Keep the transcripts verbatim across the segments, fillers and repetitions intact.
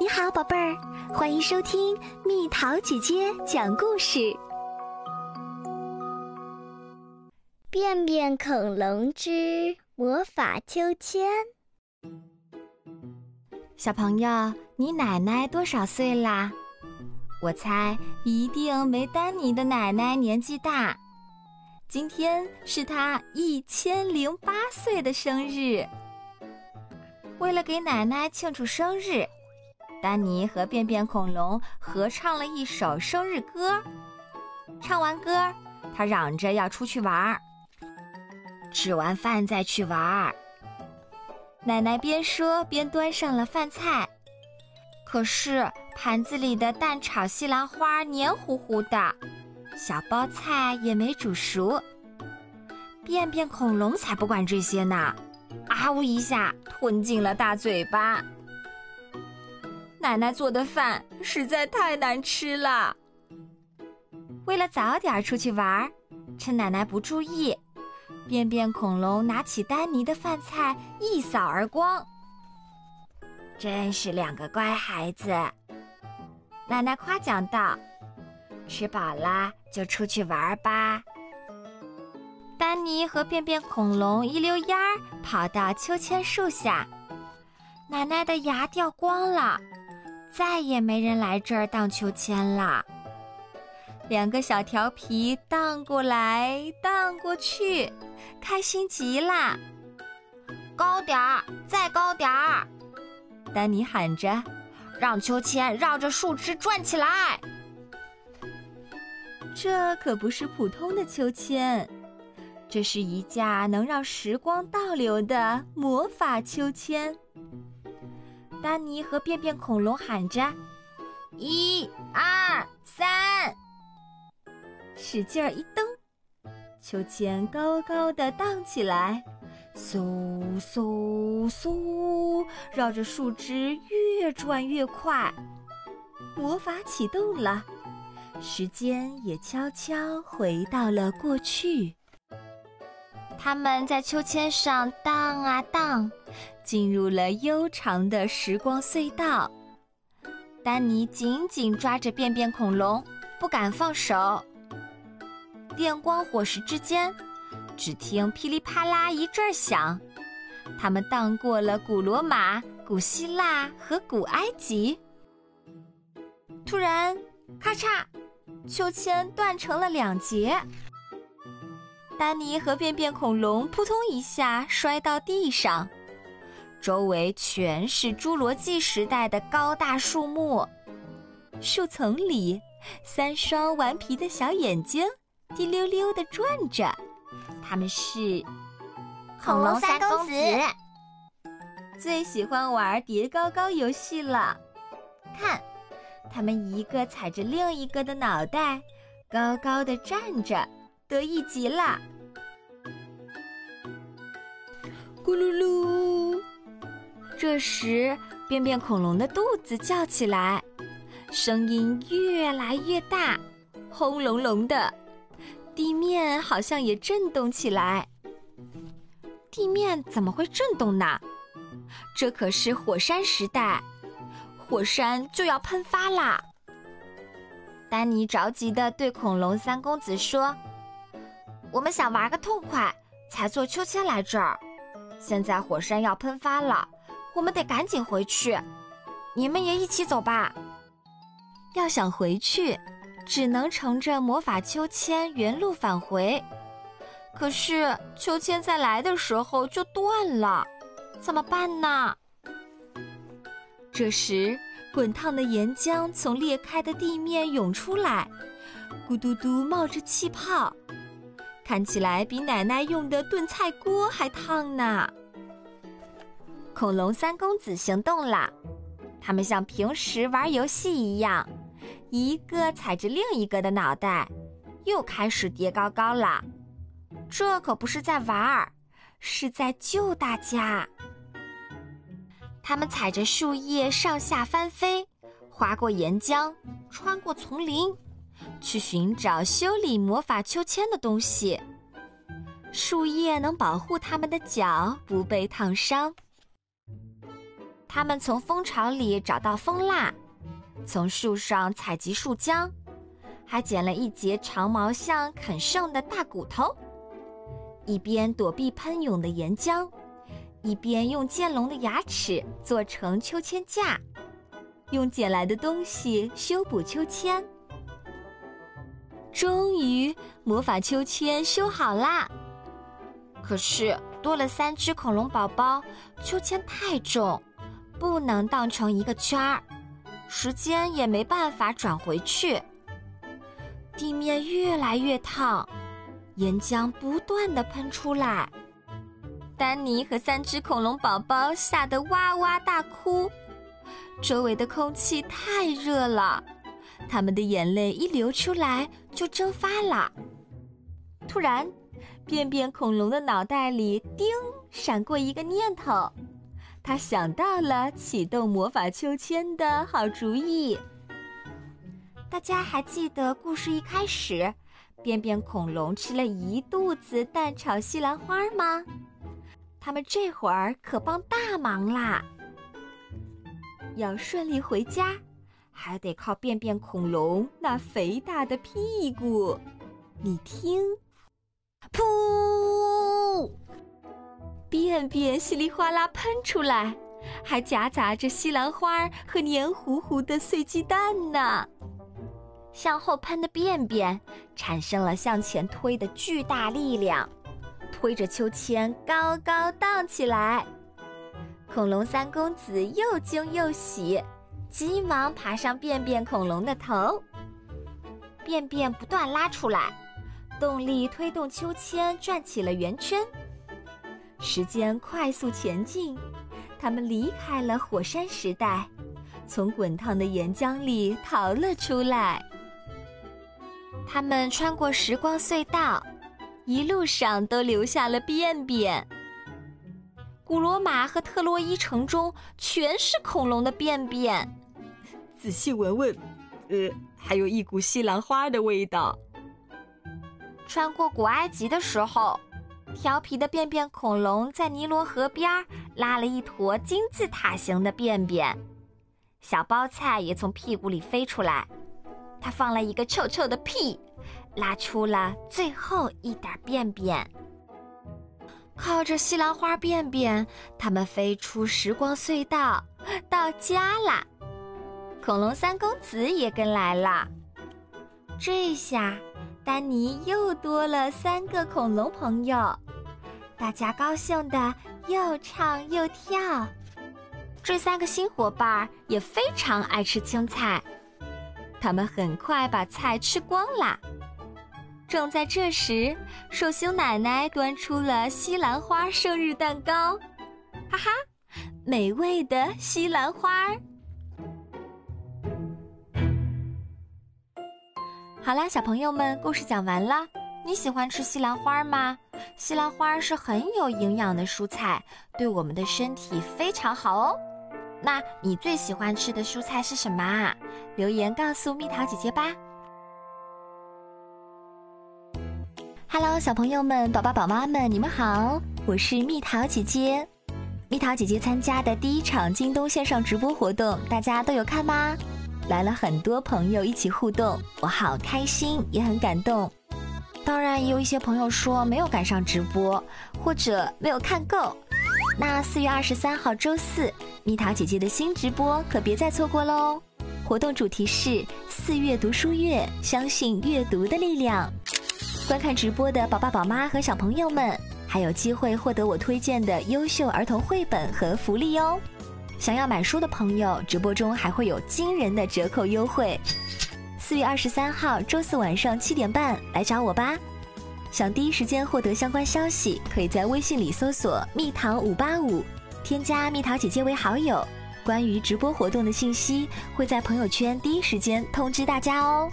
你好，宝贝儿，欢迎收听蜜桃姐姐讲故事。 便便恐龙之魔法秋千。 小朋友，你奶奶多少岁啦？我猜一定没丹尼的奶奶年纪大。今天是她一千零八岁的生日。为了给奶奶庆祝生日，丹尼和便便恐龙合唱了一首生日歌。唱完歌，他嚷着要出去玩，吃完饭再去玩。奶奶边说边端上了饭菜，可是盘子里的蛋炒西兰花黏糊糊的，小包菜也没煮熟。便便恐龙才不管这些呢，啊呜一下吞进了大嘴巴。奶奶做的饭实在太难吃了。为了早点出去玩，趁奶奶不注意，便便恐龙拿起丹尼的饭菜一扫而光。真是两个乖孩子，奶奶夸奖道，吃饱了就出去玩吧。丹尼和便便恐龙一溜烟儿跑到秋千树下，奶奶的牙掉光了，再也没人来这儿荡秋千了。两个小调皮荡过来荡过去，开心极了。高点儿，再高点儿！丹尼喊着，让秋千绕着树枝转起来。这可不是普通的秋千，这是一架能让时光倒流的魔法秋千。丹尼和便便恐龙喊着，一二三，使劲儿一蹬，秋千高高的荡起来，嗖嗖嗖，绕着树枝越转越快。魔法启动了，时间也悄悄回到了过去。他们在秋千上荡啊荡，进入了悠长的时光隧道。丹尼紧紧抓着便便恐龙，不敢放手。电光火石之间，只听噼里啪啦一阵响，他们荡过了古罗马、古希腊和古埃及。突然，咔嚓，秋千断成了两截。丹尼和便便恐龙扑通一下摔到地上，周围全是侏罗纪时代的高大树木。树丛里，三双顽皮的小眼睛滴溜溜地转着，他们是恐龙三公子， 最喜欢玩叠高高游戏了。看，他们一个踩着另一个的脑袋，高高地站着，得意极了。咕噜噜！这时，便便恐龙的肚子叫起来，声音越来越大，轰隆隆的，地面好像也震动起来。地面怎么会震动呢？这可是火山时代，火山就要喷发啦！丹尼着急地对恐龙三公子说，我们想玩个痛快，才坐秋千来这儿。现在火山要喷发了，我们得赶紧回去。你们也一起走吧。要想回去，只能乘着魔法秋千原路返回。可是秋千在来的时候就断了，怎么办呢？这时，滚烫的岩浆从裂开的地面涌出来，咕嘟嘟冒着气泡，看起来比奶奶用的炖菜锅还烫呢。恐龙三公子行动了，他们像平时玩游戏一样，一个踩着另一个的脑袋，又开始叠高高了。这可不是在玩，是在救大家。他们踩着树叶上下翻飞，划过岩浆，穿过丛林，去寻找修理魔法秋千的东西。树叶能保护他们的脚不被烫伤。 他们从蜂巢里找到蜂蜡，从树上采集树浆，还捡了一截长毛象啃剩的大骨头，一边躲避喷涌的岩浆，一边用剑龙的牙齿做成秋千架，用捡来的东西修补秋千。终于，魔法秋千修好啦。可是多了三只恐龙宝宝，秋千太重，不能荡成一个圈儿，时间也没办法转回去。地面越来越烫，岩浆不断地喷出来。丹尼和三只恐龙宝宝吓得哇哇大哭，周围的空气太热了，他们的眼泪一流出来就蒸发了。突然，便便恐龙的脑袋里叮闪过一个念头，他想到了启动魔法秋千的好主意。大家还记得故事一开始，便便恐龙吃了一肚子蛋炒西兰花吗？他们这会儿可帮大忙啦！要顺利回家，还得靠便便恐龙那肥大的屁股。你听，噗！便便稀里哗啦喷出来，还夹杂着西兰花和黏糊糊的碎鸡蛋呢。向后喷的便便产生了向前推的巨大力量，推着秋千高高荡起来。恐龙三公子又惊又喜，急忙爬上便便恐龙的头。便便不断拉出来，动力推动秋千转起了圆圈。时间快速前进，他们离开了火山时代，从滚烫的岩浆里逃了出来。他们穿过时光隧道，一路上都留下了便便。古罗马和特洛伊城中全是恐龙的便便， 仔细闻闻，呃，还有一股西兰花的味道。 穿过古埃及的时候，调皮的便便恐龙在尼罗河边拉了一坨金字塔形的便便，小包菜也从屁股里飞出来，它放了一个臭臭的屁，拉出了最后一点便便。靠着西兰花便便，它们飞出时光隧道，到家啦。恐龙三公子也跟来了。这下丹尼又多了三个恐龙朋友，大家高兴地又唱又跳。这三个新伙伴也非常爱吃青菜，他们很快把菜吃光啦。正在这时，寿星奶奶端出了西兰花生日蛋糕，哈哈，美味的西兰花。好啦，小朋友们，故事讲完了。你喜欢吃西兰花吗？西兰花是很有营养的蔬菜，对我们的身体非常好哦。那你最喜欢吃的蔬菜是什么啊？留言告诉蜜桃姐姐吧。Hello， 小朋友们、宝宝宝妈们，你们好，我是蜜桃姐姐。蜜桃姐姐参加的第一场京东线上直播活动，大家都有看吗？来了很多朋友一起互动，我好开心，也很感动。当然，也有一些朋友说没有赶上直播，或者没有看够。那四月二十三号周四，蜜桃姐姐的新直播可别再错过喽！活动主题是四月读书月，相信阅读的力量。观看直播的宝爸宝妈和小朋友们，还有机会获得我推荐的优秀儿童绘本和福利哦。想要买书的朋友，直播中还会有惊人的折扣优惠。四月二十三号周四晚上七点半来找我吧。想第一时间获得相关消息，可以在微信里搜索蜜桃五八五，添加蜜桃姐姐为好友。关于直播活动的信息会在朋友圈第一时间通知大家哦。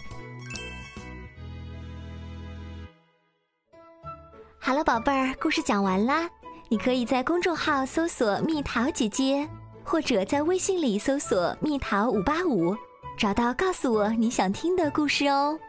好了，宝贝儿，故事讲完啦。你可以在公众号搜索蜜桃姐姐，或者在微信里搜索蜜桃五八五，找到告诉我你想听的故事哦。